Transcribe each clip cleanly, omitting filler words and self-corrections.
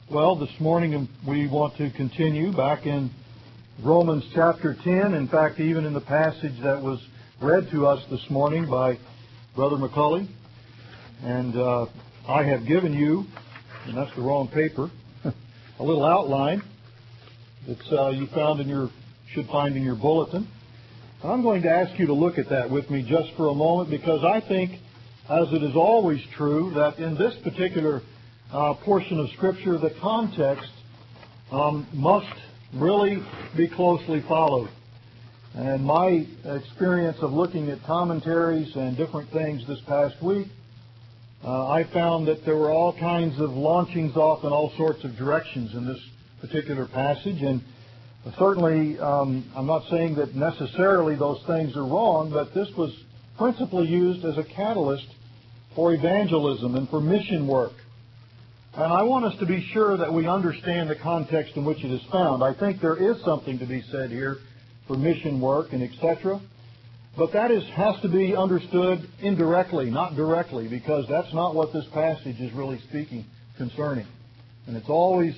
Well, this morning we want to continue back in Romans chapter 10. In fact, even in the passage that was read to us this morning by Brother McCulley. And I have given you, and that's the wrong paper, a little outline that you should find in your bulletin. And I'm going to ask you to look at that with me just for a moment, because I think, as it is always true, that in this particular portion of Scripture, the context must really be closely followed. And my experience of looking at commentaries and different things this past week, I found that there were all kinds of launchings off in all sorts of directions in this particular passage. And certainly, I'm not saying that necessarily those things are wrong, but this was principally used as a catalyst for evangelism and for mission work. And I want us to be sure that we understand the context in which it is found. I think there is something to be said here for mission work and etc. But that has to be understood indirectly, not directly, because that's not what this passage is really speaking concerning. And it's always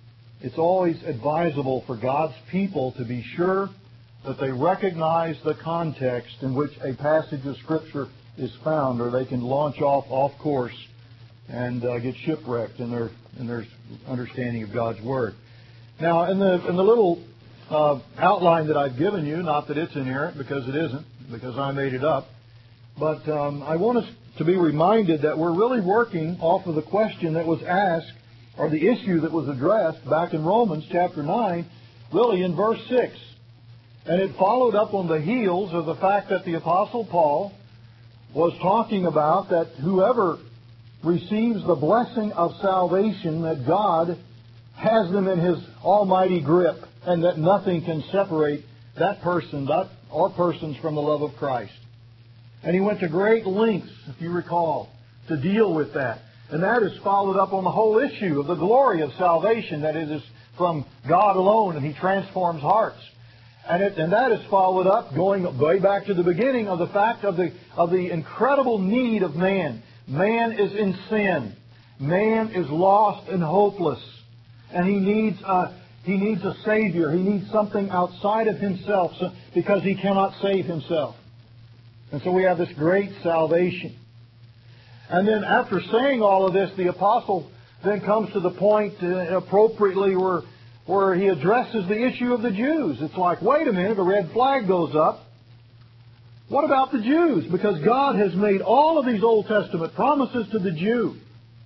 advisable for God's people to be sure that they recognize the context in which a passage of Scripture is found, or they can launch off course and get shipwrecked in their understanding of God's Word. Now, in the little outline that I've given you, not that it's inerrant, because it isn't, because I made it up, but I want us to be reminded that we're really working off of the question that was asked, or the issue that was addressed back in Romans chapter 9, really in verse 6. And it followed up on the heels of the fact that the Apostle Paul was talking about that whoever receives the blessing of salvation, that God has them in His almighty grip, and that nothing can separate that person or persons from the love of Christ. And he went to great lengths, if you recall, to deal with that. And that is followed up on the whole issue of the glory of salvation, that it is from God alone, and He transforms hearts. And that is followed up, going way back to the beginning, of the fact of the incredible need of man. Man is in sin. Man is lost and hopeless. And he needs a Savior. He needs something outside of himself, because he cannot save himself. And so we have this great salvation. And then after saying all of this, the Apostle then comes to the point appropriately where he addresses the issue of the Jews. It's like, wait a minute, a red flag goes up. What about the Jews? Because God has made all of these Old Testament promises to the Jew.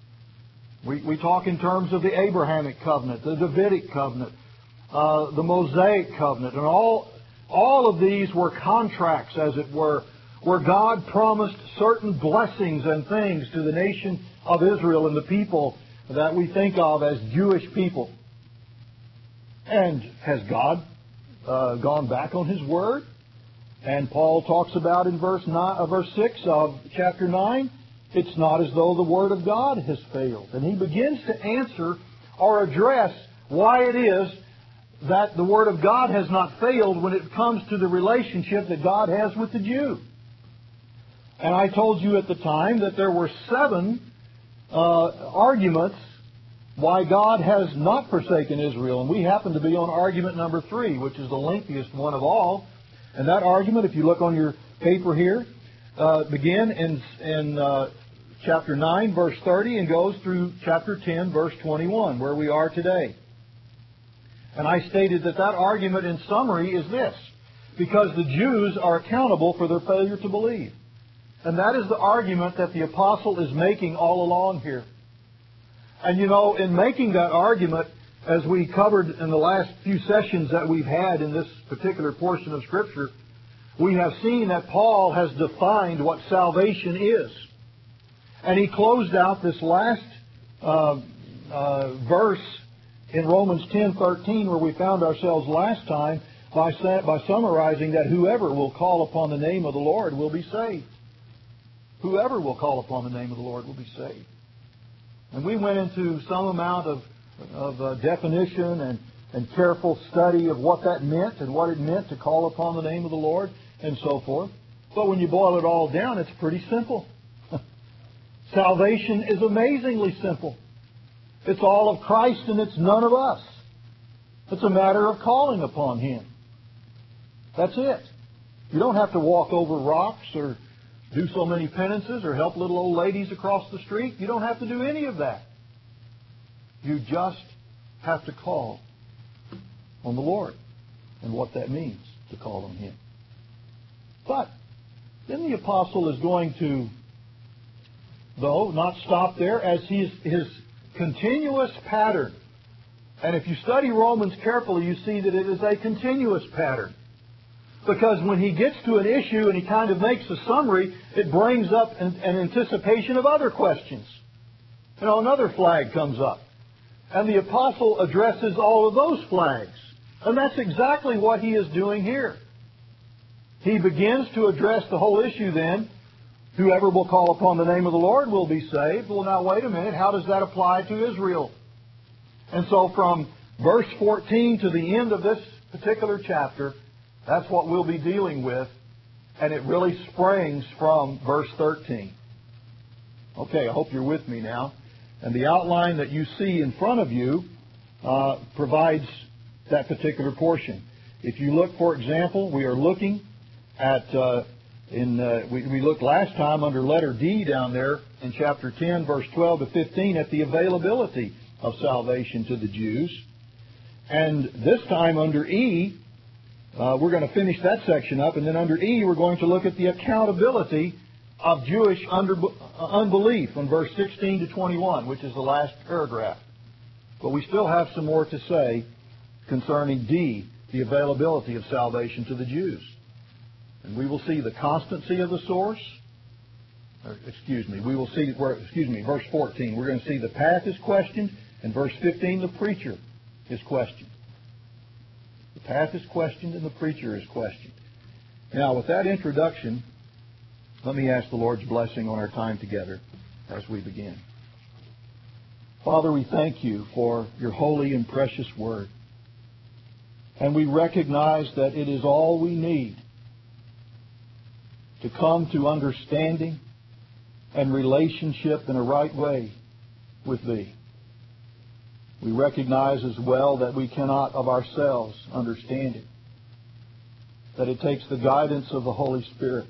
We talk in terms of the Abrahamic covenant, the Davidic covenant, the Mosaic covenant, and all of these were contracts, as it were, where God promised certain blessings and things to the nation of Israel and the people that we think of as Jewish people. And has God gone back on His word? And Paul talks about in verse 6 of chapter 9, it's not as though the Word of God has failed. And he begins to answer or address why it is that the Word of God has not failed when it comes to the relationship that God has with the Jew. And I told you at the time that there were 7 arguments why God has not forsaken Israel. And we happen to be on argument number 3, which is the lengthiest one of all. And that argument, if you look on your paper here, begin in chapter 9, verse 30, and goes through chapter 10, verse 21, where we are today. And I stated that argument in summary is this: because the Jews are accountable for their failure to believe. And that is the argument that the Apostle is making all along here. And you know, in making that argument, as we covered in the last few sessions that we've had in this particular portion of Scripture, we have seen that Paul has defined what salvation is. And he closed out this last verse in Romans 10:13, where we found ourselves last time, by summarizing that whoever will call upon the name of the Lord will be saved. Whoever will call upon the name of the Lord will be saved. And we went into some amount of definition and careful study of what that meant and what it meant to call upon the name of the Lord and so forth. But when you boil it all down, it's pretty simple. Salvation is amazingly simple. It's all of Christ and it's none of us. It's a matter of calling upon Him. That's it. You don't have to walk over rocks or do so many penances or help little old ladies across the street. You don't have to do any of that. You just have to call on the Lord and what that means to call on Him. But then the apostle is going to, though, not stop there, as his continuous pattern. And if you study Romans carefully, you see that it is a continuous pattern. Because when he gets to an issue and he kind of makes a summary, it brings up an anticipation of other questions. Another flag comes up. And the apostle addresses all of those flags. And that's exactly what he is doing here. He begins to address the whole issue then. Whoever will call upon the name of the Lord will be saved. Well, now wait a minute. How does that apply to Israel? And so from verse 14 to the end of this particular chapter, that's what we'll be dealing with. And it really springs from verse 13. Okay, I hope you're with me now. And the outline that you see in front of you provides that particular portion. If you look, for example, we are looking at, we looked last time under letter D down there in chapter 10, verse 12 to 15, at the availability of salvation to the Jews. And this time under E, we're going to finish that section up, and then under E, we're going to look at the accountability of Jewish unbelief in verse 16 to 21, which is the last paragraph. But we still have some more to say concerning D, the availability of salvation to the Jews. And we will see the constancy of the source. We will see, verse 14. We're going to see the path is questioned, and verse 15, the preacher is questioned. The path is questioned and the preacher is questioned. Now, with that introduction, let me ask the Lord's blessing on our time together as we begin. Father, we thank You for Your holy and precious word. And we recognize that it is all we need to come to understanding and relationship in a right way with Thee. We recognize as well that we cannot of ourselves understand it, that it takes the guidance of the Holy Spirit.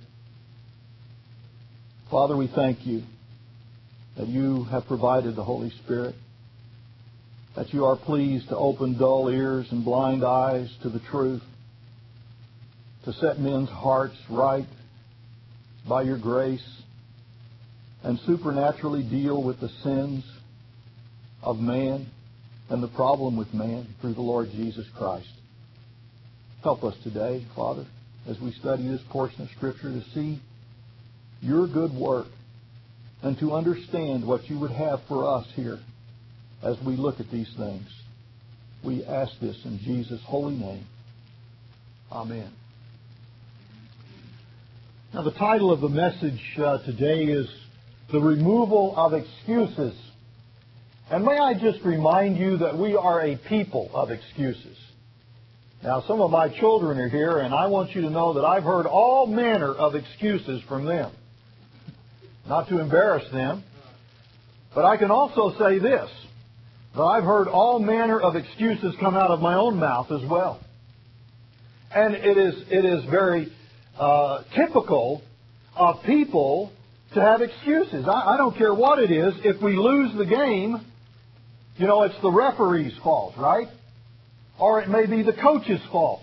Father, we thank You that You have provided the Holy Spirit, that You are pleased to open dull ears and blind eyes to the truth, to set men's hearts right by Your grace, and supernaturally deal with the sins of man and the problem with man through the Lord Jesus Christ. Help us today, Father, as we study this portion of Scripture, to see Your good work and to understand what You would have for us here as we look at these things. We ask this in Jesus' holy name. Amen. Now, the title of the message today is The Removal of Excuses. And may I just remind you that we are a people of excuses. Now, some of my children are here, and I want you to know that I've heard all manner of excuses from them. Not to embarrass them, but I can also say this, that I've heard all manner of excuses come out of my own mouth as well. And it is very typical of people to have excuses. I don't care what it is. If we lose the game, it's the referee's fault, right? Or it may be the coach's fault.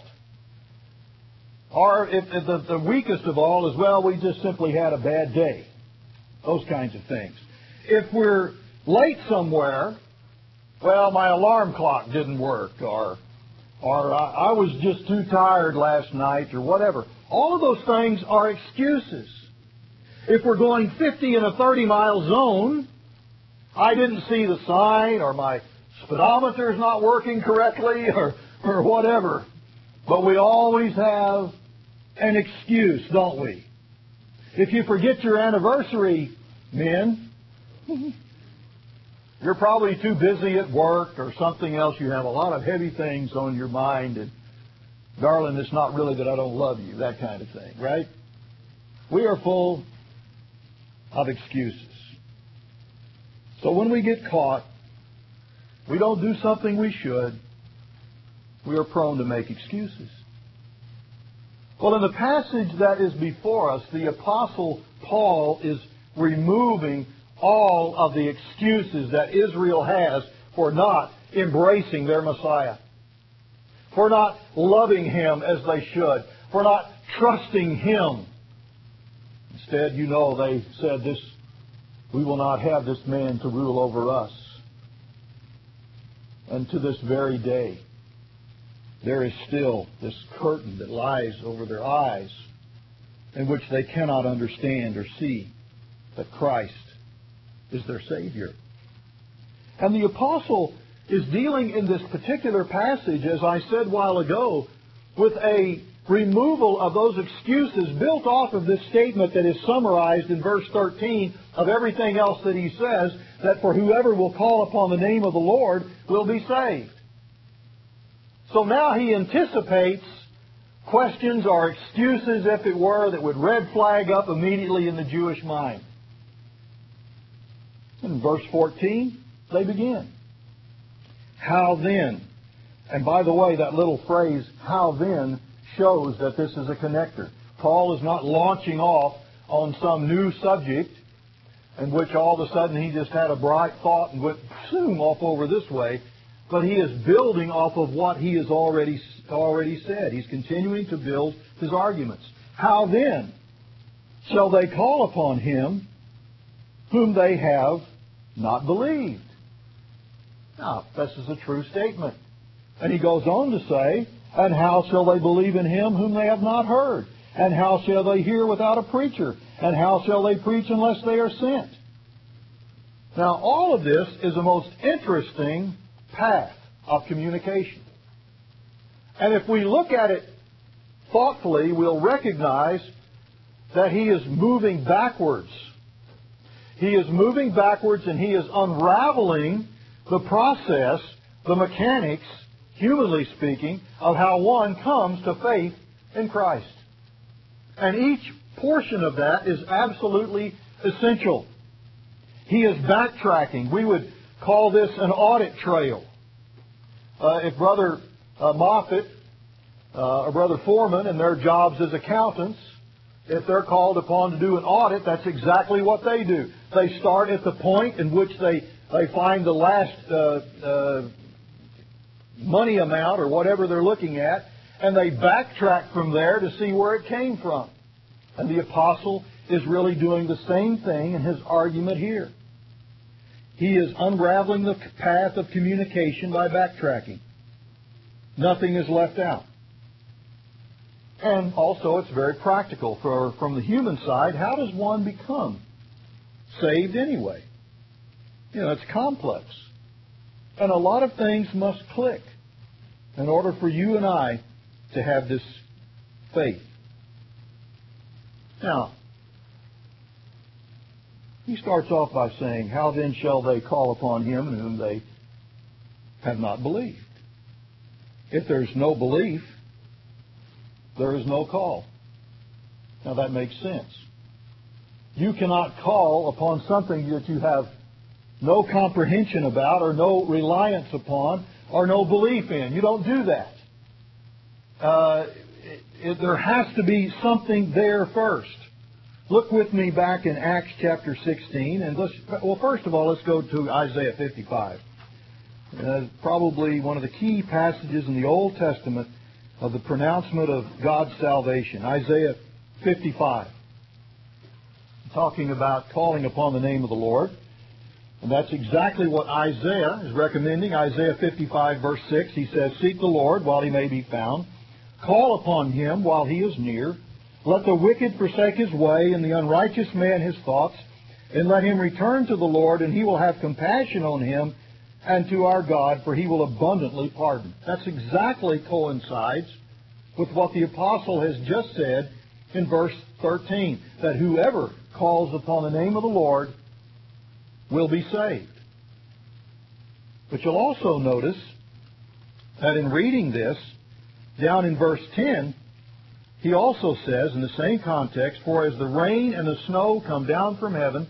Or if the weakest of all is, well, we just simply had a bad day. Those kinds of things. If we're late somewhere, well, my alarm clock didn't work, or I was just too tired last night, or whatever. All of those things are excuses. If we're going 50 in a 30-mile zone, I didn't see the sign, or my speedometer is not working correctly, or whatever. But we always have an excuse, don't we? If you forget your anniversary, men, you're probably too busy at work or something else. You have a lot of heavy things on your mind, and darling, it's not really that I don't love you, that kind of thing, right? We are full of excuses. So when we get caught we don't do something we should, we are prone to make excuses. Well, in the passage that is before us, the Apostle Paul is removing all of the excuses that Israel has for not embracing their Messiah, for not loving Him as they should, for not trusting Him. Instead, they said this, we will not have this man to rule over us. And to this very day, there is still this curtain that lies over their eyes in which they cannot understand or see that Christ is their Savior. And the apostle is dealing in this particular passage, as I said a while ago, with a removal of those excuses built off of this statement that is summarized in verse 13 of everything else that he says, that for whoever will call upon the name of the Lord will be saved. So now he anticipates questions or excuses, if it were, that would red flag up immediately in the Jewish mind. In verse 14, they begin. How then? And by the way, that little phrase, how then, shows that this is a connector. Paul is not launching off on some new subject in which all of a sudden he just had a bright thought and went zoom off over this way, but he is building off of what he has already said. He's continuing to build his arguments. How then shall they call upon him whom they have not believed? Now, this is a true statement. And he goes on to say, and how shall they believe in him whom they have not heard? And how shall they hear without a preacher? And how shall they preach unless they are sent? Now, all of this is a most interesting path of communication. And if we look at it thoughtfully, we'll recognize that he is moving backwards. He is moving backwards and he is unraveling the process, the mechanics, humanly speaking, of how one comes to faith in Christ. And each portion of that is absolutely essential. He is backtracking. We would call this an audit trail. If Brother Moffitt or Brother Foreman in their jobs as accountants, if they're called upon to do an audit, that's exactly what they do. They start at the point in which they find the last money amount or whatever they're looking at, and they backtrack from there to see where it came from. And the apostle is really doing the same thing in his argument here. He is unraveling the path of communication by backtracking. Nothing is left out. And also it's very practical. From the human side, how does one become saved anyway? It's complex. And a lot of things must click in order for you and I to have this faith. Now, he starts off by saying, how then shall they call upon him in whom they have not believed? If there's no belief, there is no call. Now that makes sense. You cannot call upon something that you have no comprehension about or no reliance upon or no belief in. You don't do that. There has to be something there first. Look with me back in Acts chapter 16. And first of all, let's go to Isaiah 55. Probably one of the key passages in the Old Testament of the pronouncement of God's salvation. Isaiah 55. Talking about calling upon the name of the Lord. And that's exactly what Isaiah is recommending. Isaiah 55 verse 6, he says, seek the Lord while he may be found. Call upon him while he is near. Let the wicked forsake his way, and the unrighteous man his thoughts. And let him return to the Lord, and he will have compassion on him, and to our God, for he will abundantly pardon. That's exactly coincides with what the apostle has just said in verse 13, that whoever calls upon the name of the Lord will be saved. But you'll also notice that in reading this, down in verse 10, he also says in the same context, for as the rain and the snow come down from heaven,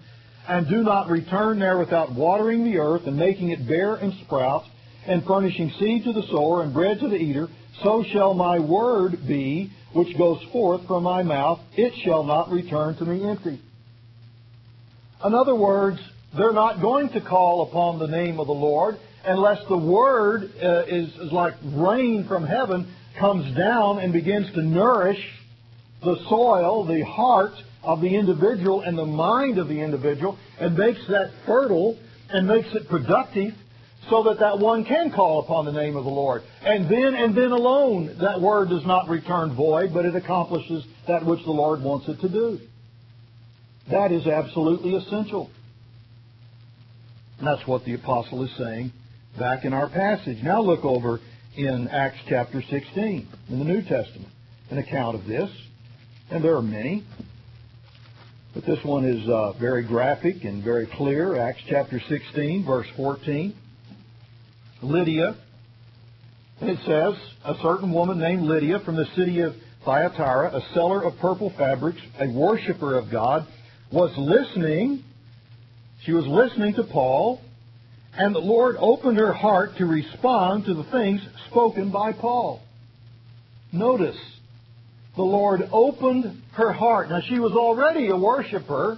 and do not return there without watering the earth and making it bear and sprout, and furnishing seed to the sower and bread to the eater, so shall my word be which goes forth from my mouth. It shall not return to me empty. In other words, they're not going to call upon the name of the Lord unless the word is like rain from heaven, comes down and begins to nourish the soil, the heart of the individual and the mind of the individual, and makes that fertile and makes it productive, so that that one can call upon the name of the Lord. And then alone, that word does not return void, but it accomplishes that which the Lord wants it to do. That is absolutely essential. And that's what the apostle is saying back in our passage. Now look over in Acts chapter 16 in the New Testament, an account of this. And there are many. But this one is very graphic and very clear. Acts chapter 16, verse 14. Lydia, and it says, a certain woman named Lydia from the city of Thyatira, a seller of purple fabrics, a worshiper of God, was listening. She was listening to Paul, and the Lord opened her heart to respond to the things spoken by Paul. Notice, the Lord opened her heart. Now, she was already a worshiper.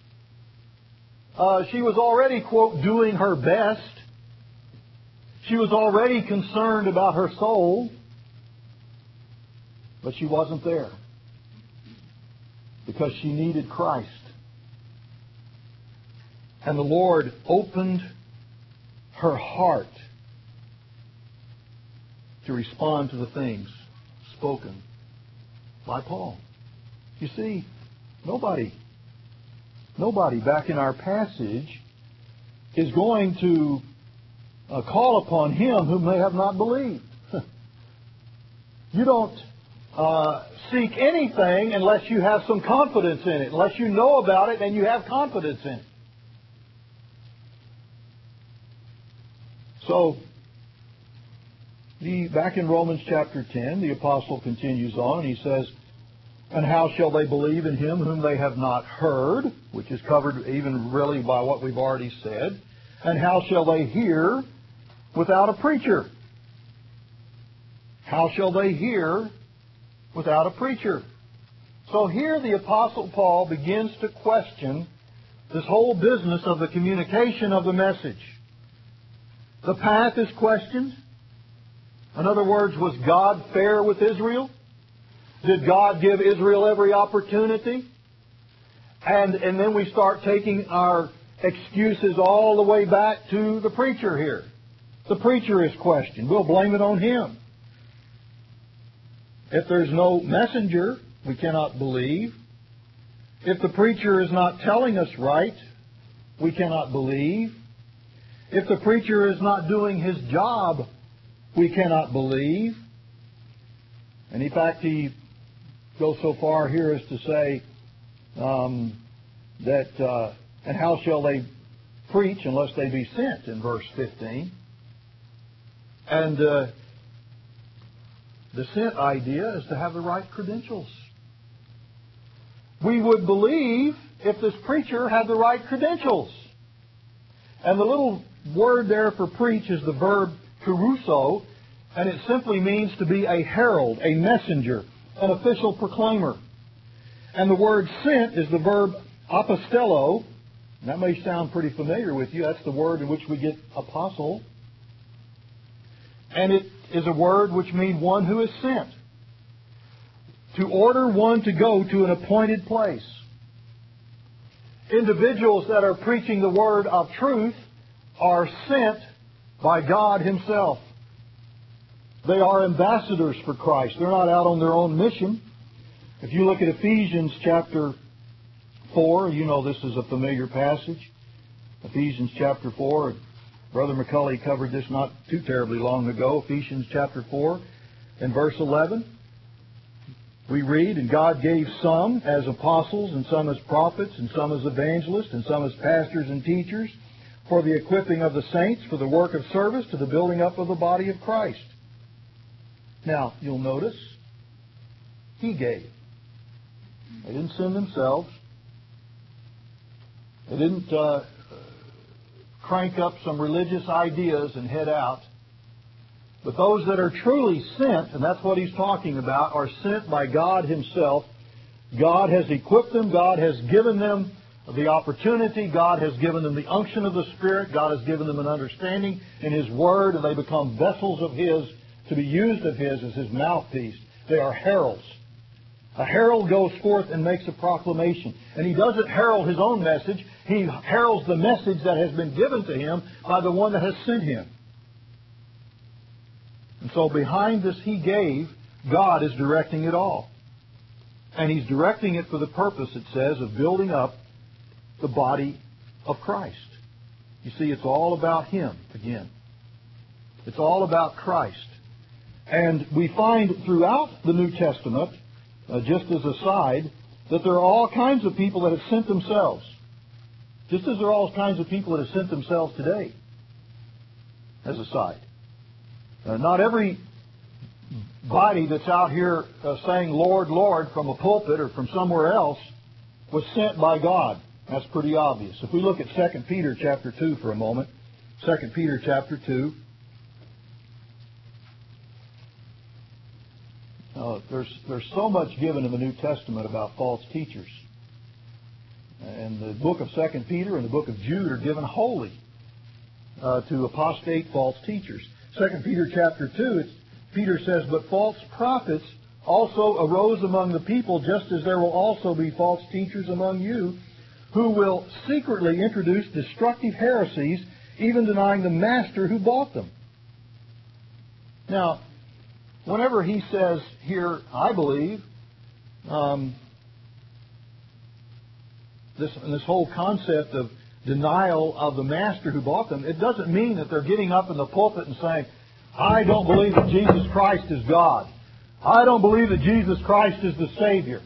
She was already, quote, doing her best. She was already concerned about her soul. But she wasn't there, because she needed Christ. And the Lord opened her heart to respond to the things spoken by Paul. You see, nobody back in our passage is going to call upon him whom they have not believed. You don't seek anything unless you have some confidence in it, unless you know about it and you have confidence in it. So, back in Romans chapter 10, the apostle continues on, and he says, and how shall they believe in him whom they have not heard, which is covered even really by what we've already said, and how shall they hear without a preacher? How shall they hear without a preacher? So here the Apostle Paul begins to question this whole business of the communication of the message. The path is questioned. In other words, was God fair with Israel? Did God give Israel every opportunity? And then we start taking our excuses all the way back to the preacher here. The preacher is questioned. We'll blame it on him. If there's no messenger, we cannot believe. If the preacher is not telling us right, we cannot believe. If the preacher is not doing his job, we cannot believe. And in fact, he goes so far here as to say that, and how shall they preach unless they be sent, in verse 15. And the sent idea is to have the right credentials. We would believe if this preacher had the right credentials. And the little word there for preach is the verb kerusso, and it simply means to be a herald, a messenger, an official proclaimer. And the word sent is the verb apostello. That may sound pretty familiar with you. That's the word in which we get apostle. And it is a word which means one who is sent. To order one to go to an appointed place. Individuals that are preaching the word of truth are sent by God Himself. They are ambassadors for Christ. They're not out on their own mission. If you look at Ephesians chapter 4, you know this is a familiar passage. Ephesians chapter 4. Brother McCulley covered this not too terribly long ago. Ephesians chapter 4 and verse 11. We read, and God gave some as apostles, and some as prophets, and some as evangelists, and some as pastors and teachers, for the equipping of the saints, for the work of service, to the building up of the body of Christ. Now, you'll notice, He gave. They didn't send themselves. They didn't crank up some religious ideas and head out. But those that are truly sent, and that's what he's talking about, are sent by God Himself. God has equipped them. God has given them the opportunity. God has given them the unction of the Spirit. God has given them an understanding in His Word, and they become vessels of His to be used of His as His mouthpiece. They are heralds. A herald goes forth and makes a proclamation. And he doesn't herald his own message. He heralds the message that has been given to him by the one that has sent him. And so behind this He gave, God is directing it all. And He's directing it for the purpose, it says, of building up the body of Christ. You see, it's all about Him again. It's all about Christ. And we find throughout the New Testament, just as a side, that there are all kinds of people that have sent themselves. Just as there are all kinds of people that have sent themselves today, as a side. Not every body that's out here saying, Lord, Lord, from a pulpit or from somewhere else, was sent by God. That's pretty obvious. If we look at 2 Peter chapter 2 for a moment, 2 Peter chapter 2, there's so much given in the New Testament about false teachers. And the book of 2 Peter and the book of Jude are given wholly to apostate false teachers. 2 Peter chapter 2, Peter says, "But false prophets also arose among the people, just as there will also be false teachers among you, who will secretly introduce destructive heresies, even denying the master who bought them." Now, whenever he says here, I believe, this whole concept of denial of the master who bought them, it doesn't mean that they're getting up in the pulpit and saying, I don't believe that Jesus Christ is God. I don't believe that Jesus Christ is the Savior.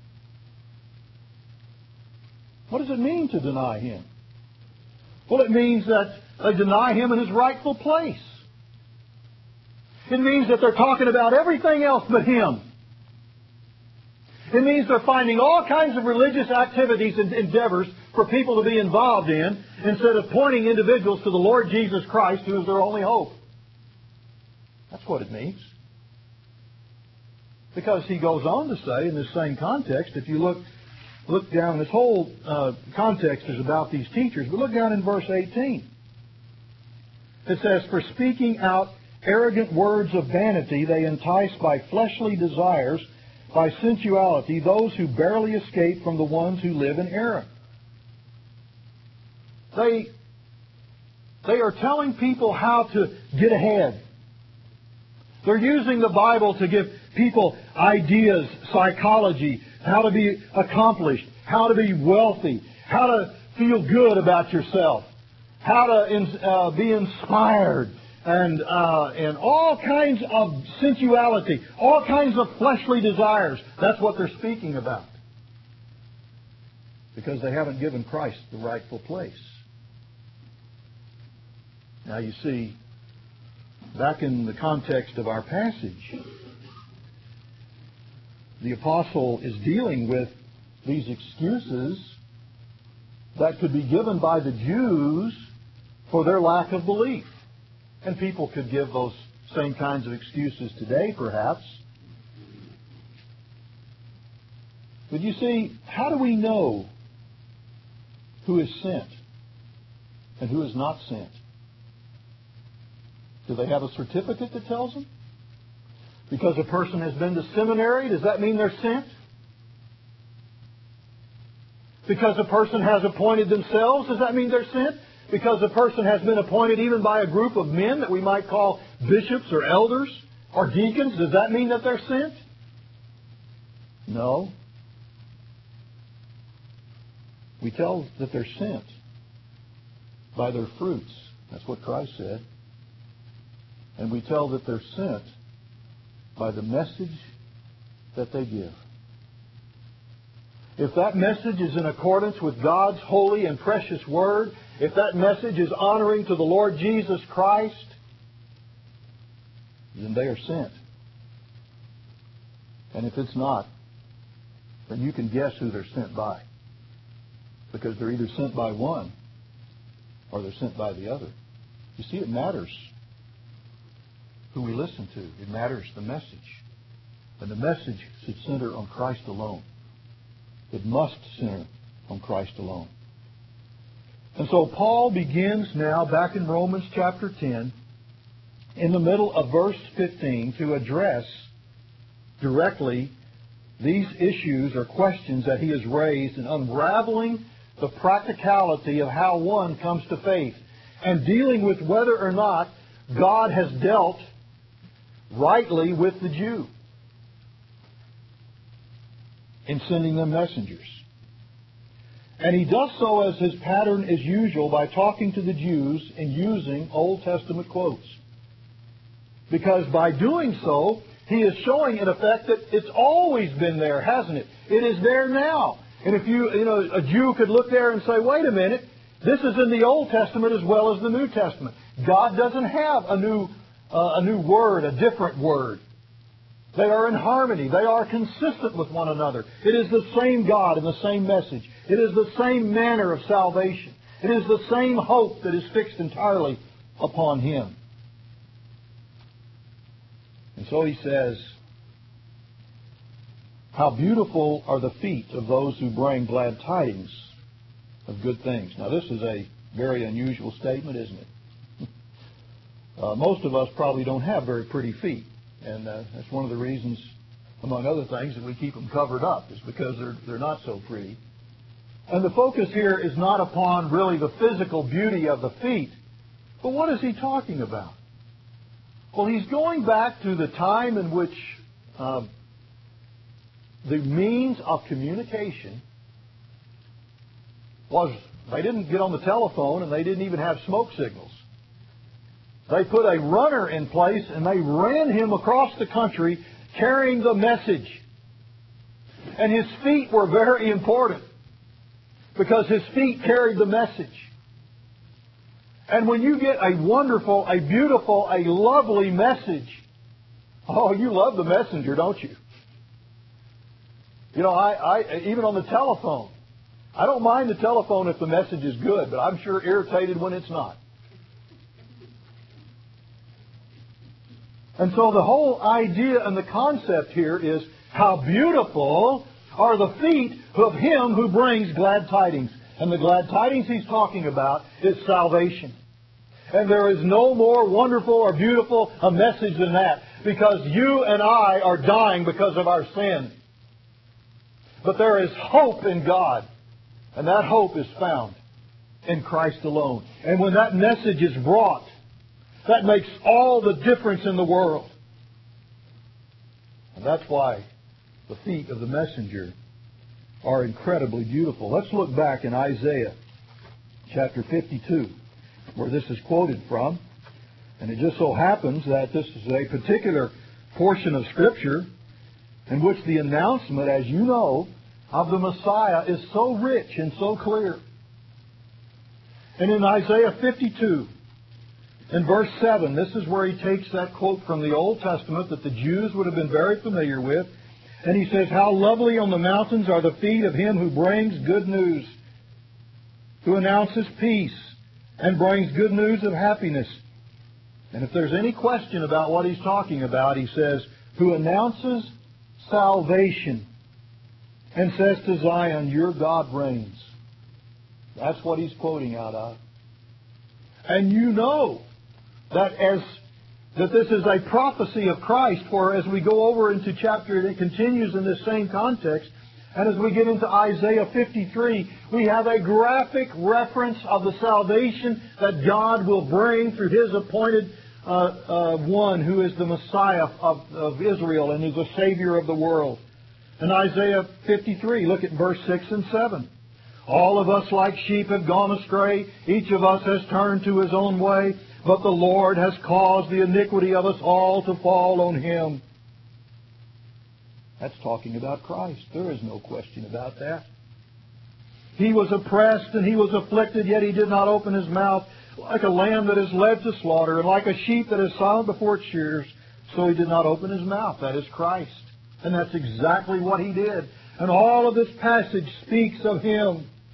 What does it mean to deny Him? Well, it means that they deny Him in His rightful place. It means that they're talking about everything else but Him. It means they're finding all kinds of religious activities and endeavors for people to be involved in, instead of pointing individuals to the Lord Jesus Christ, who is their only hope. That's what it means. Because he goes on to say in this same context, if you look down, this whole context is about these teachers, but look down in verse 18. It says, "For speaking out arrogant words of vanity, they entice by fleshly desires, by sensuality, those who barely escape from the ones who live in error." They are telling people how to get ahead. They're using the Bible to give people ideas, psychology, how to be accomplished, how to be wealthy, how to feel good about yourself, how to be inspired, and all kinds of sensuality, all kinds of fleshly desires. That's what they're speaking about. Because they haven't given Christ the rightful place. Now you see, back in the context of our passage, the apostle is dealing with these excuses that could be given by the Jews for their lack of belief. And people could give those same kinds of excuses today, perhaps. But you see, how do we know who is sent and who is not sent? Do they have a certificate that tells them? Because a person has been to seminary, does that mean they're sent? Because a person has appointed themselves, does that mean they're sent? Because a person has been appointed even by a group of men that we might call bishops or elders or deacons, does that mean that they're sent? No. We tell that they're sent by their fruits. That's what Christ said. And we tell that they're sent by the message that they give. If that message is in accordance with God's holy and precious Word, if that message is honoring to the Lord Jesus Christ, then they are sent. And if it's not, then you can guess who they're sent by. because they're either sent by one or they're sent by the other. You see, it matters who we listen to. It matters the message. And the message should center on Christ alone. It must center on Christ alone. And so Paul begins now, back in Romans chapter 10, in the middle of verse 15, to address directly these issues or questions that he has raised in unraveling the practicality of how one comes to faith and dealing with whether or not God has dealt rightly with the Jew in sending them messengers. And he does so as his pattern is usual by talking to the Jews and using Old Testament quotes. Because by doing so, he is showing in effect that it's always been there, hasn't it? It is there now. And if a Jew could look there and say, wait a minute, this is in the Old Testament as well as the New Testament. God doesn't have a new word, a different word. They are in harmony. They are consistent with one another. It is the same God and the same message. It is the same manner of salvation. It is the same hope that is fixed entirely upon Him. And so he says, how beautiful are the feet of those who bring glad tidings of good things. Now this is a very unusual statement, isn't it? Most of us probably don't have very pretty feet. And that's one of the reasons, among other things, that we keep them covered up, is because they're not so pretty. And the focus here is not upon really the physical beauty of the feet, but what is he talking about? Well, he's going back to the time in which the means of communication was, they didn't get on the telephone and they didn't even have smoke signals. They put a runner in place and they ran him across the country carrying the message. And his feet were very important because his feet carried the message. And when you get a wonderful, a beautiful, a lovely message, oh, you love the messenger, don't you? You know, I even on the telephone, I don't mind the telephone if the message is good, but I'm sure irritated when it's not. And so the whole idea and the concept here is how beautiful are the feet of Him who brings glad tidings. And the glad tidings he's talking about is salvation. And there is no more wonderful or beautiful a message than that, because you and I are dying because of our sin. But there is hope in God, and that hope is found in Christ alone. And when that message is brought, that makes all the difference in the world. And that's why the feet of the messenger are incredibly beautiful. Let's look back in Isaiah chapter 52, where this is quoted from. And it just so happens that this is a particular portion of Scripture in which the announcement, as you know, of the Messiah is so rich and so clear. And in Isaiah 52, in verse 7, this is where he takes that quote from the Old Testament that the Jews would have been very familiar with. And he says, how lovely on the mountains are the feet of him who brings good news, who announces peace and brings good news of happiness. And if there's any question about what he's talking about, he says, who announces salvation and says to Zion, your God reigns. That's what he's quoting out of. And you know that this is a prophecy of Christ, for as we go over into chapter, it continues in this same context, and as we get into Isaiah 53, we have a graphic reference of the salvation that God will bring through His appointed one who is the Messiah of Israel and is the Savior of the world. In Isaiah 53, look at verse 6 and 7. All of us like sheep have gone astray. Each of us has turned to his own way. But the Lord has caused the iniquity of us all to fall on Him. That's talking about Christ. There is no question about that. He was oppressed and He was afflicted, yet He did not open His mouth. Like a lamb that is led to slaughter, and like a sheep that is silent before its shearers, so He did not open His mouth. That is Christ. And that's exactly what He did. And all of this passage speaks of Him.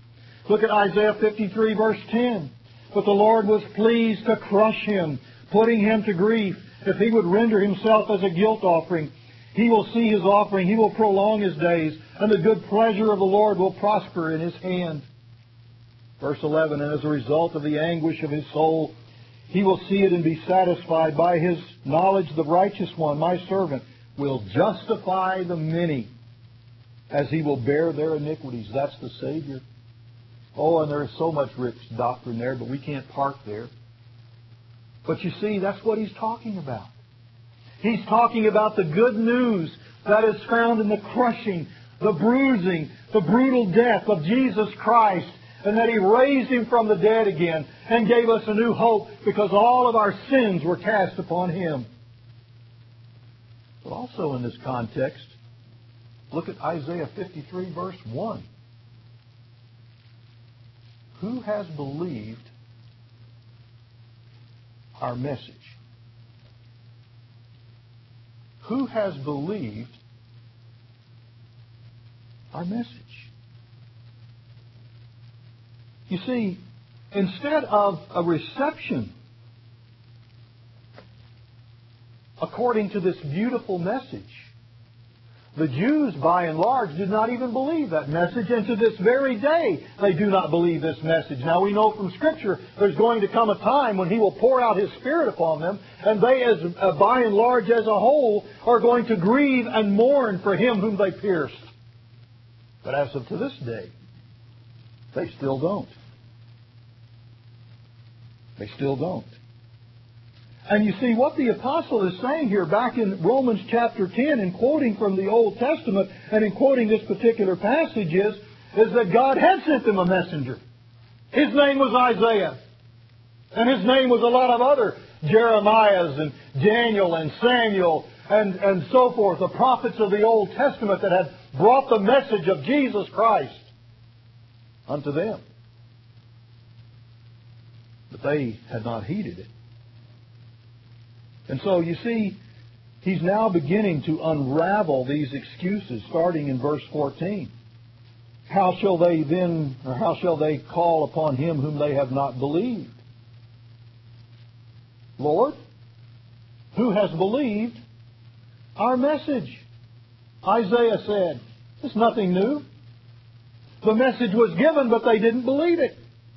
Look at Isaiah 53, verse 10. But the Lord was pleased to crush him, putting him to grief. If he would render himself as a guilt offering, he will see his offering, he will prolong his days, and the good pleasure of the Lord will prosper in his hand. Verse 11, and as a result of the anguish of his soul, he will see it and be satisfied. By his knowledge, the righteous one, my servant, will justify the many, as he will bear their iniquities. That's the Savior. Oh, and there is so much rich doctrine there, but we can't park there. But you see, that's what he's talking about. He's talking about the good news that is found in the crushing, the bruising, the brutal death of Jesus Christ, and that He raised Him from the dead again and gave us a new hope because all of our sins were cast upon Him. But also in this context, look at Isaiah 53, verse 1. Who has believed our message? Who has believed our message? You see, instead of a reception according to this beautiful message, the Jews, by and large, did not even believe that message, and to this very day, they do not believe this message. Now, we know from Scripture there's going to come a time when He will pour out His Spirit upon them, and they, as by and large, as a whole, are going to grieve and mourn for Him whom they pierced. But as of to this day, they still don't. They still don't. And you see, what the apostle is saying here back in Romans chapter 10, in quoting from the Old Testament and in quoting this particular passage is that God had sent them a messenger. His name was Isaiah. And his name was a lot of other Jeremiahs and Daniel and Samuel and so forth, the prophets of the Old Testament that had brought the message of Jesus Christ unto them. But they had not heeded it. And so, you see, he's now beginning to unravel these excuses, starting in verse 14. How shall they call upon Him whom they have not believed? Lord, who has believed our message? Isaiah said, it's nothing new. The message was given, but they didn't believe it.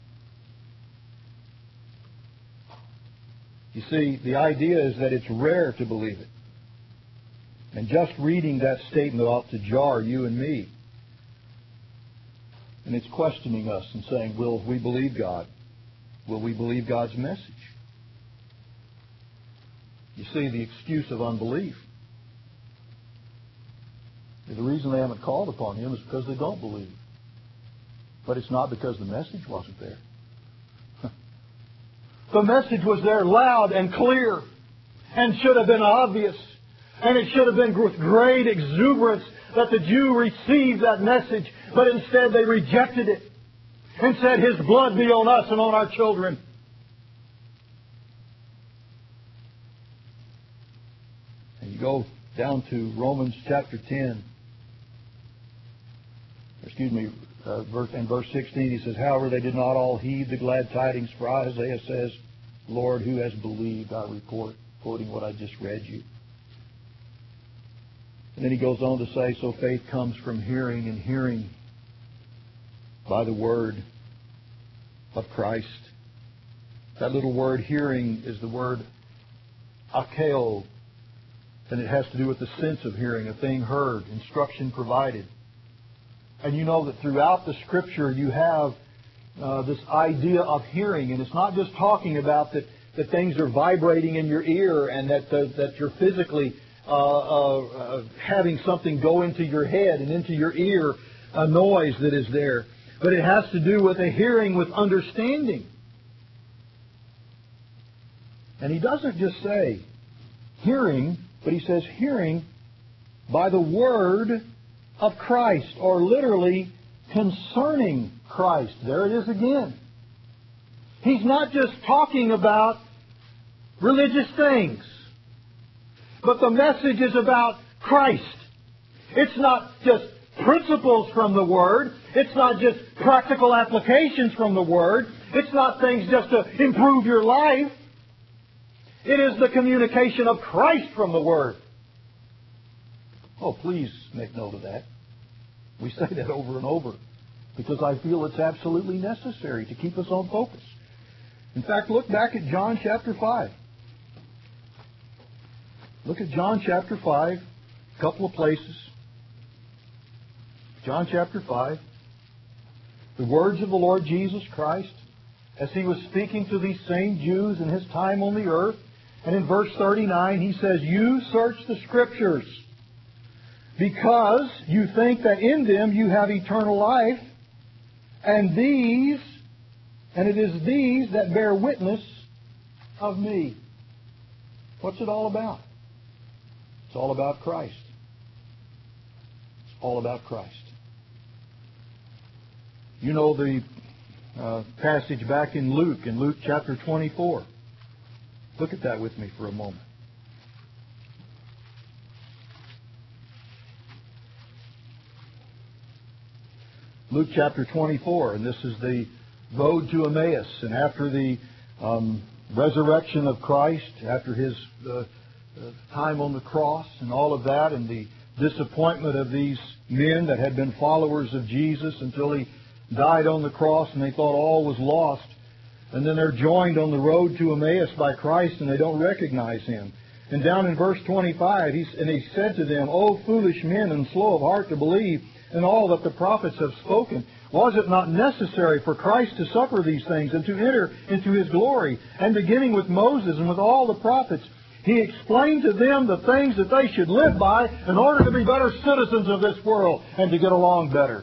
You see, the idea is that it's rare to believe it. And just reading that statement ought to jar you and me. And it's questioning us and saying, will we believe God? Will we believe God's message? You see, the excuse of unbelief. The reason they haven't called upon Him is because they don't believe. But it's not because the message wasn't there. The message was there loud and clear and should have been obvious. And it should have been with great exuberance that the Jew received that message. But instead they rejected it and said, His blood be on us and on our children. And you go down to Romans chapter 10. In verse 16 he says, however, they did not all heed the glad tidings, for Isaiah says, Lord, who has believed our report? Quoting what I just read you. And then he goes on to say, so faith comes from hearing, and hearing by the word of Christ. That little word hearing is the word akeo, and it has to do with the sense of hearing, a thing heard, instruction provided. And you know that throughout the Scripture you have this idea of hearing, and it's not just talking about that things are vibrating in your ear and that you're physically having something go into your head and into your ear, a noise that is there. But it has to do with a hearing with understanding. And he doesn't just say hearing, but he says hearing by the word of Christ, or literally concerning Christ. There it is again. He's not just talking about religious things, but the message is about Christ. It's not just principles from the Word. It's not just practical applications from the Word. It's not things just to improve your life. It is the communication of Christ from the Word. Oh, please make note of that. We say that over and over because I feel it's absolutely necessary to keep us on focus. In fact, look back at John chapter 5. Look at John chapter 5, a couple of places. John chapter 5. The words of the Lord Jesus Christ as He was speaking to these same Jews in His time on the earth. And in verse 39, He says, "You search the Scriptures because you think that in them you have eternal life, and it is these that bear witness of me." What's it all about? It's all about Christ. It's all about Christ. You know the passage back in Luke chapter 24. Look at that with me for a moment. Luke chapter 24, and this is the road to Emmaus. And after the resurrection of Christ, after His time on the cross and all of that, and the disappointment of these men that had been followers of Jesus until He died on the cross and they thought all was lost. And then they're joined on the road to Emmaus by Christ and they don't recognize Him. And down in verse 25, He said to them, "O foolish men and slow of heart to believe in all that the prophets have spoken. Was it not necessary for Christ to suffer these things and to enter into His glory?" And beginning with Moses and with all the prophets, He explained to them the things that they should live by in order to be better citizens of this world and to get along better.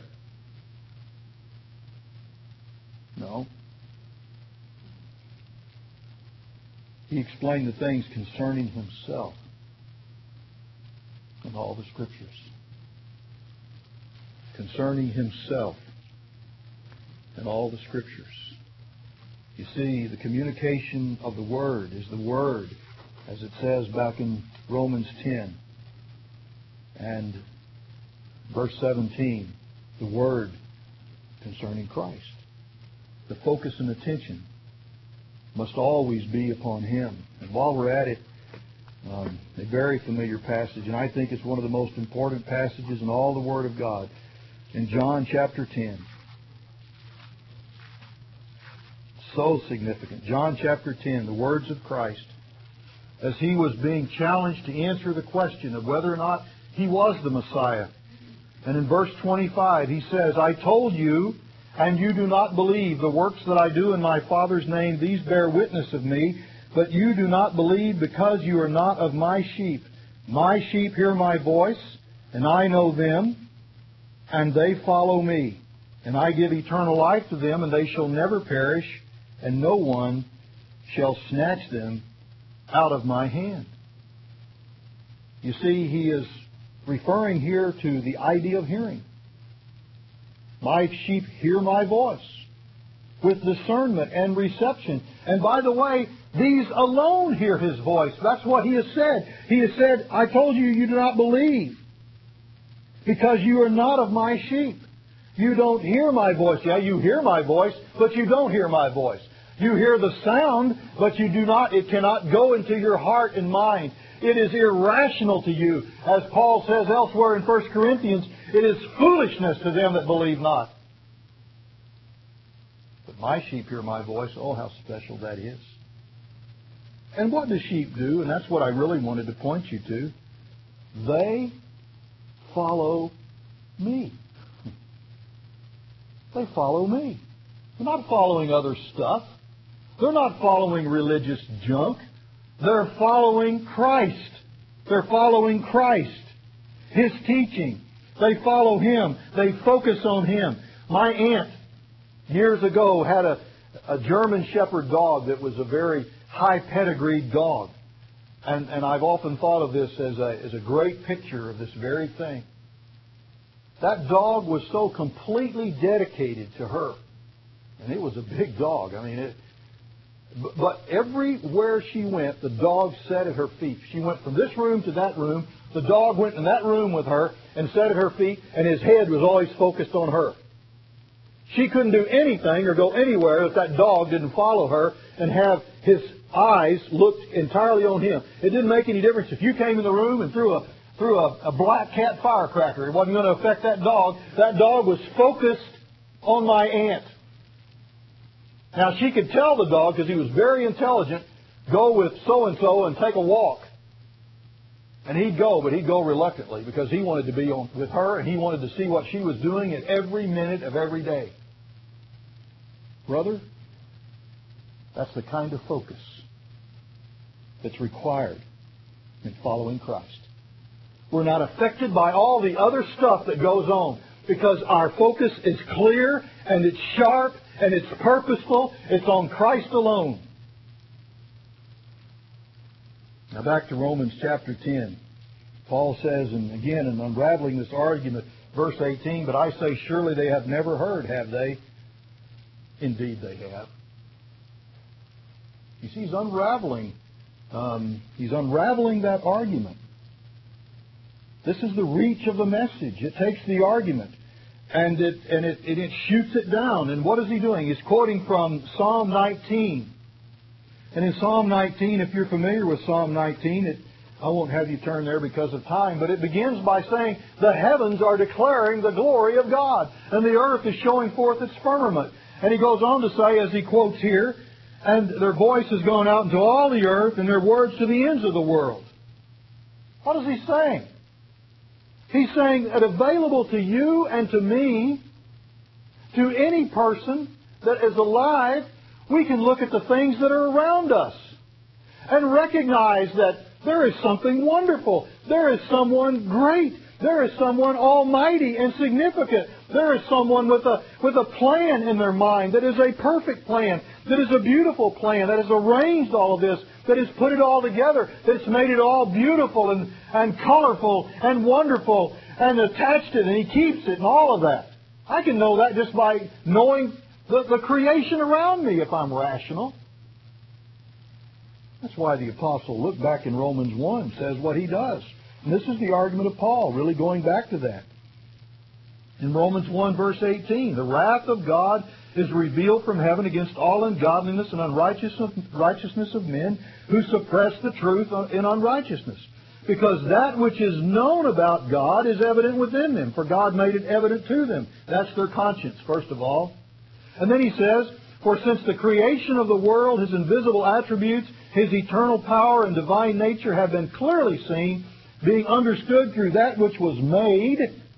No. He explained the things concerning Himself in all the Scriptures. Concerning Himself in all the Scriptures. You see, the communication of the Word is the Word, as it says back in Romans 10 and verse 17, the Word concerning Christ. The focus and attention must always be upon Him. And while we're at it, a very familiar passage, and I think it's one of the most important passages in all the Word of God, in John chapter 10. So significant. John chapter 10, the words of Christ, as He was being challenged to answer the question of whether or not He was the Messiah. And in verse 25, He says, "I told you, and you do not believe. The works that I do in my Father's name, these bear witness of me. But you do not believe because you are not of my sheep. My sheep hear my voice, and I know them, and they follow me. And I give eternal life to them, and they shall never perish, and no one shall snatch them out of my hand." You see, He is referring here to the idea of hearing. My sheep hear my voice with discernment and reception. And by the way, these alone hear His voice. That's what He has said. He has said, "I told you, you do not believe because you are not of my sheep. You don't hear my voice." Yeah, you hear my voice, but you don't hear my voice. You hear the sound, but you do not. It cannot go into your heart and mind. It is irrational to you. As Paul says elsewhere in 1 Corinthians, it is foolishness to them that believe not. But my sheep hear my voice. Oh, how special that is. And what do sheep do? And that's what I really wanted to point you to. They follow me. They follow me. They're not following other stuff. They're not following religious junk. They're following Christ. They're following Christ. His teaching. They follow Him. They focus on Him. My aunt, years ago, had a German Shepherd dog that was a very high pedigreed dog. And I've often thought of this as a great picture of this very thing. That dog was so completely dedicated to her. And it was a big dog. I mean, But everywhere she went, the dog sat at her feet. She went from this room to that room. The dog went in that room with her and sat at her feet, and his head was always focused on her. She couldn't do anything or go anywhere if that dog didn't follow her and have his eyes looked entirely on him. It didn't make any difference if you came in the room and threw a black cat firecracker. It wasn't going to affect that dog. That dog was focused on my aunt. Now, she could tell the dog, because he was very intelligent, go with so-and-so and take a walk. And he'd go, but he'd go reluctantly because he wanted to be with her and he wanted to see what she was doing at every minute of every day. Brother, that's the kind of focus that's required in following Christ. We're not affected by all the other stuff that goes on because our focus is clear and it's sharp and it's purposeful. It's on Christ alone. Now back to Romans chapter 10. Paul says, and again, in unraveling this argument, verse 18, but I say, surely they have never heard, have they? Indeed they have. You see, he's unraveling that argument. This is the reach of the message. It takes the argument and it shoots it down. And what is he doing? He's quoting from Psalm 19. And in Psalm 19, if you're familiar with Psalm 19, I won't have you turn there because of time, but it begins by saying, the heavens are declaring the glory of God, and the earth is showing forth its firmament. And he goes on to say, as he quotes here, and their voice has gone out into all the earth, and their words to the ends of the world. What is he saying? He's saying that available to you and to me, to any person that is alive, we can look at the things that are around us and recognize that there is something wonderful. There is someone great. There is someone almighty and significant. There is someone with a plan in their mind that is a perfect plan, that is a beautiful plan, that has arranged all of this, that has put it all together, that has made it all beautiful and colorful and wonderful and attached it and He keeps it and all of that. I can know that just by knowing the creation around me if I'm rational. That's why the apostle, look back in Romans 1, says what he does. And this is the argument of Paul, really going back to that. In Romans 1, verse 18, the wrath of God is revealed from heaven against all ungodliness and unrighteousness of men who suppress the truth in unrighteousness. Because that which is known about God is evident within them, for God made it evident to them. That's their conscience, first of all. And then he says, for since the creation of the world, His invisible attributes, His eternal power and divine nature have been clearly seen, being understood through that which was made.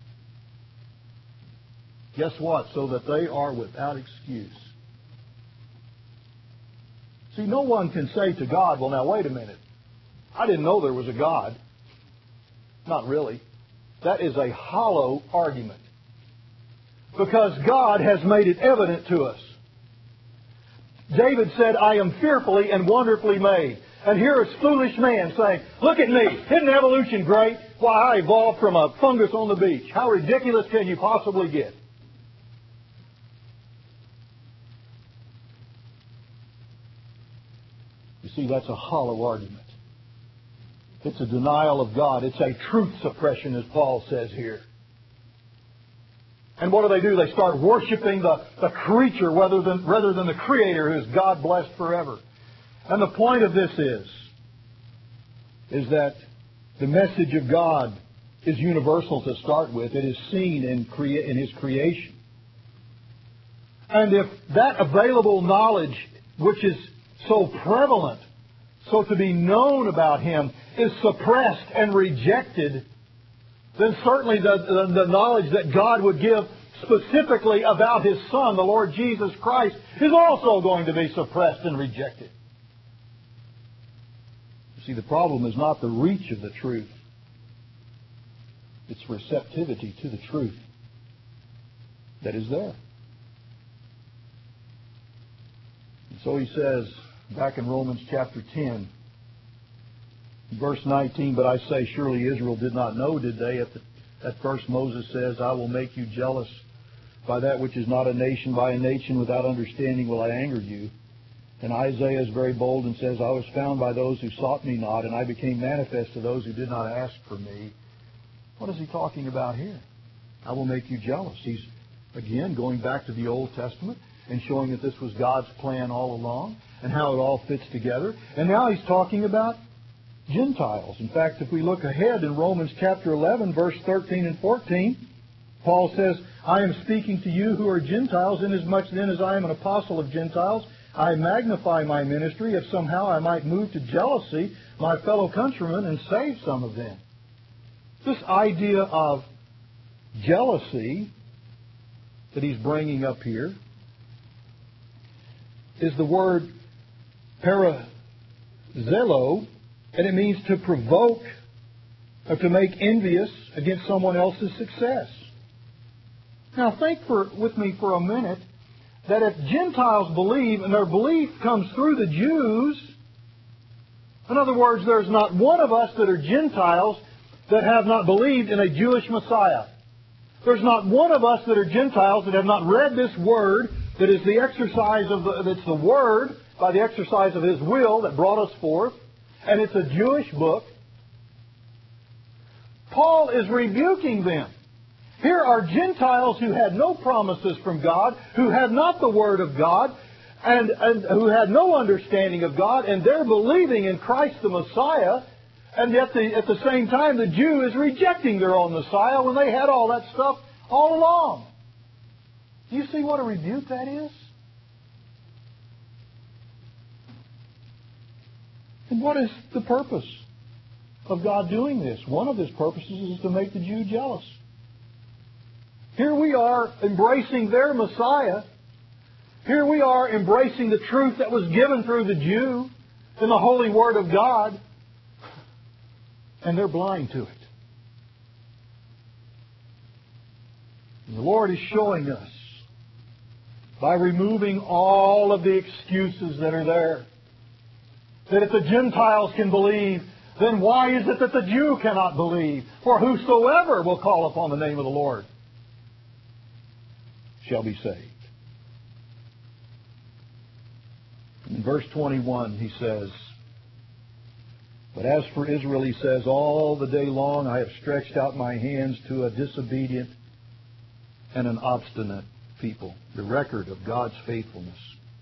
Guess what? So that they are without excuse. See, no one can say to God, well, now, wait a minute. I didn't know there was a God. Not really. That is a hollow argument. Because God has made it evident to us. David said, I am fearfully and wonderfully made. And here is foolish man saying, look at me. Isn't evolution great? Why, I evolved from a fungus on the beach. How ridiculous can you possibly get? You see, that's a hollow argument. It's a denial of God. It's a truth suppression, as Paul says here. And what do? They start worshiping the creature rather than the Creator, who is God blessed forever. And the point of this is that the message of God is universal to start with. It is seen in His creation. And if that available knowledge, which is so prevalent, so to be known about Him, is suppressed and rejected, then certainly the knowledge that God would give specifically about His Son, the Lord Jesus Christ, is also going to be suppressed and rejected. You see, the problem is not the reach of the truth. It's receptivity to the truth that is there. And so he says, back in Romans chapter 10, verse 19, but I say, surely Israel did not know, did they? At first Moses says, I will make you jealous by that which is not a nation. By a nation without understanding will I anger you. And Isaiah is very bold and says, I was found by those who sought me not, and I became manifest to those who did not ask for me. What is he talking about here? I will make you jealous. He's, again, going back to the Old Testament and showing that this was God's plan all along and how it all fits together. And now he's talking about Gentiles. In fact, if we look ahead in Romans chapter 11, verse 13 and 14, Paul says, I am speaking to you who are Gentiles, inasmuch then as I am an apostle of Gentiles, I magnify my ministry, if somehow I might move to jealousy my fellow countrymen and save some of them. This idea of jealousy that he's bringing up here is the word parazelo, and it means to provoke or to make envious against someone else's success. Now think with me for a minute that if Gentiles believe, and their belief comes through the Jews, in other words, there's not one of us that are Gentiles that have not believed in a Jewish Messiah. There's not one of us that are Gentiles that have not read this Word that is the exercise of that's the Word by the exercise of His will that brought us forth, and it's a Jewish book. Paul is rebuking them. Here are Gentiles who had no promises from God, who had not the Word of God, and who had no understanding of God, and they're believing in Christ the Messiah, and yet at the same time the Jew is rejecting their own Messiah when they had all that stuff all along. Do you see what a rebuke that is? And what is the purpose of God doing this? One of His purposes is to make the Jew jealous. Here we are embracing their Messiah. Here we are embracing the truth that was given through the Jew in the holy Word of God. And they're blind to it. And the Lord is showing us by removing all of the excuses that are there, that if the Gentiles can believe, then why is it that the Jew cannot believe? For whosoever will call upon the name of the Lord shall be saved. In verse 21 he says, but as for Israel, he says, all the day long I have stretched out my hands to a disobedient and an obstinate people. The record of God's faithfulness.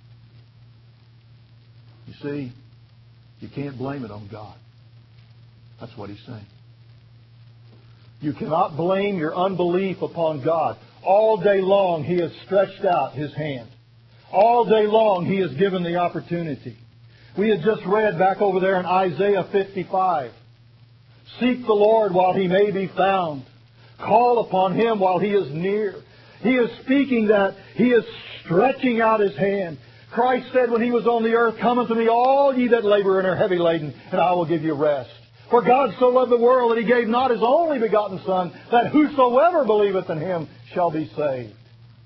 You see, you can't blame it on God. That's what he's saying. You cannot blame your unbelief upon God. All day long He has stretched out His hand. All day long He has given the opportunity. We had just read back over there in Isaiah 55. Seek the Lord while He may be found. Call upon Him while He is near. He is speaking that He is stretching out His hand. Christ said when He was on the earth, come unto me all ye that labor and are heavy laden, and I will give you rest. For God so loved the world that He gave not His only begotten Son, that whosoever believeth in Him shall be saved.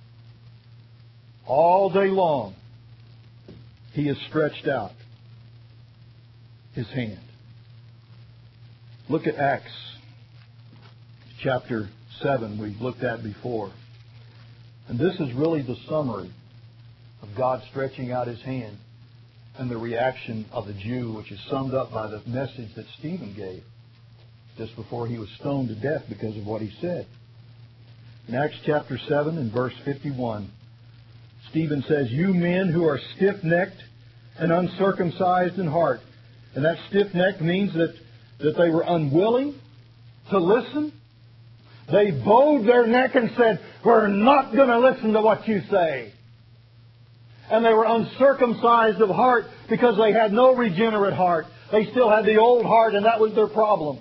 All day long He has stretched out His hand. Look at Acts chapter 7 we've looked at before. And this is really the summary of God stretching out His hand and the reaction of the Jew, which is summed up by the message that Stephen gave just before he was stoned to death because of what he said. In Acts chapter 7 and verse 51, Stephen says, you men who are stiff-necked and uncircumcised in heart. And that stiff-necked means that they were unwilling to listen. They bowed their neck and said, we're not going to listen to what you say. And they were uncircumcised of heart because they had no regenerate heart. They still had the old heart, and that was their problem.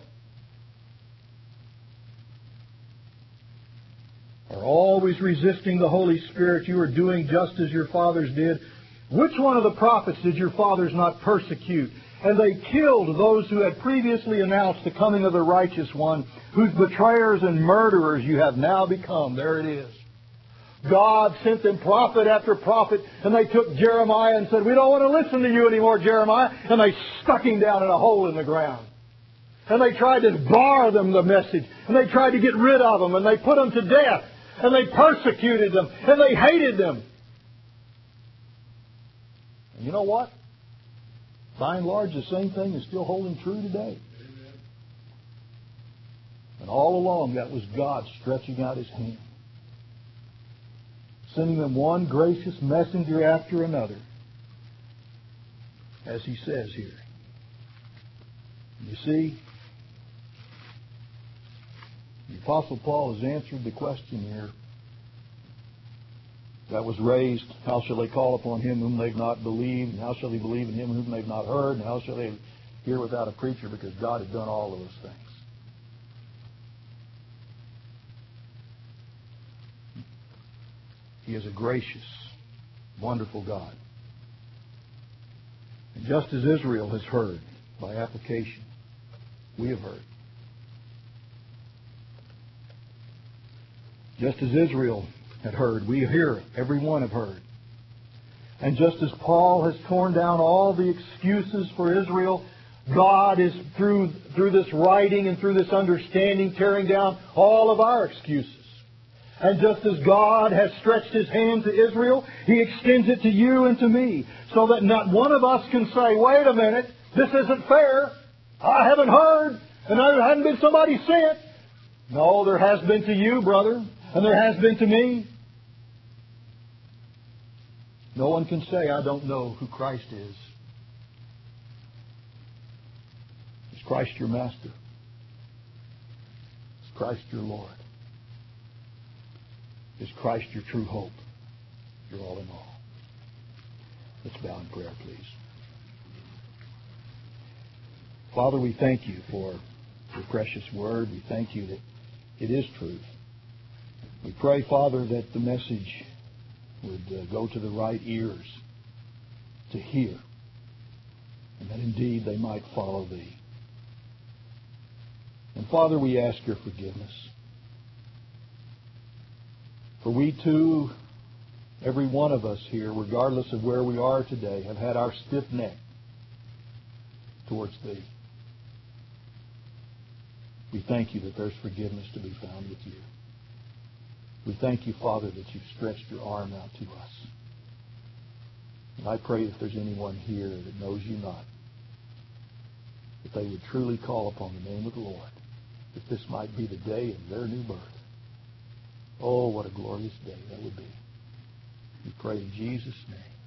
Are always resisting the Holy Spirit. You are doing just as your fathers did. Which one of the prophets did your fathers not persecute? And they killed those who had previously announced the coming of the righteous one, whose betrayers and murderers you have now become. There it is. God sent them prophet after prophet, and they took Jeremiah and said, we don't want to listen to you anymore, Jeremiah. And they stuck him down in a hole in the ground. And they tried to bar them the message. And they tried to get rid of them. And they put them to death. And they persecuted them. And they hated them. And you know what? By and large, the same thing is still holding true today. And all along, that was God stretching out His hand, sending them one gracious messenger after another, as He says here. You see, the Apostle Paul has answered the question here that was raised. How shall they call upon Him whom they've not believed? And how shall they believe in Him whom they've not heard? And how shall they hear without a preacher? Because God had done all of those things. He is a gracious, wonderful God. And just as Israel has heard by application, we have heard. Just as Israel had heard, we here, every one have heard. And just as Paul has torn down all the excuses for Israel, God is, through this writing and through this understanding, tearing down all of our excuses. And just as God has stretched His hand to Israel, He extends it to you and to me, so that not one of us can say, wait a minute, this isn't fair. I haven't heard, and there hasn't been somebody sent. No, there has been to you, brother, and there has been to me. No one can say, I don't know who Christ is. Is Christ your master? Is Christ your Lord? Is Christ your true hope? Your all in all. Let's bow in prayer, please. Father, we thank You for Your precious word. We thank You that it is truth. We pray, Father, that the message would go to the right ears to hear, and that indeed they might follow Thee. And Father, we ask Your forgiveness. For we too, every one of us here, regardless of where we are today, have had our stiff neck towards Thee. We thank You that there's forgiveness to be found with You. We thank You, Father, that You've stretched Your arm out to us. And I pray if there's anyone here that knows You not, that they would truly call upon the name of the Lord, that this might be the day of their new birth. Oh, what a glorious day that would be. We pray in Jesus' name.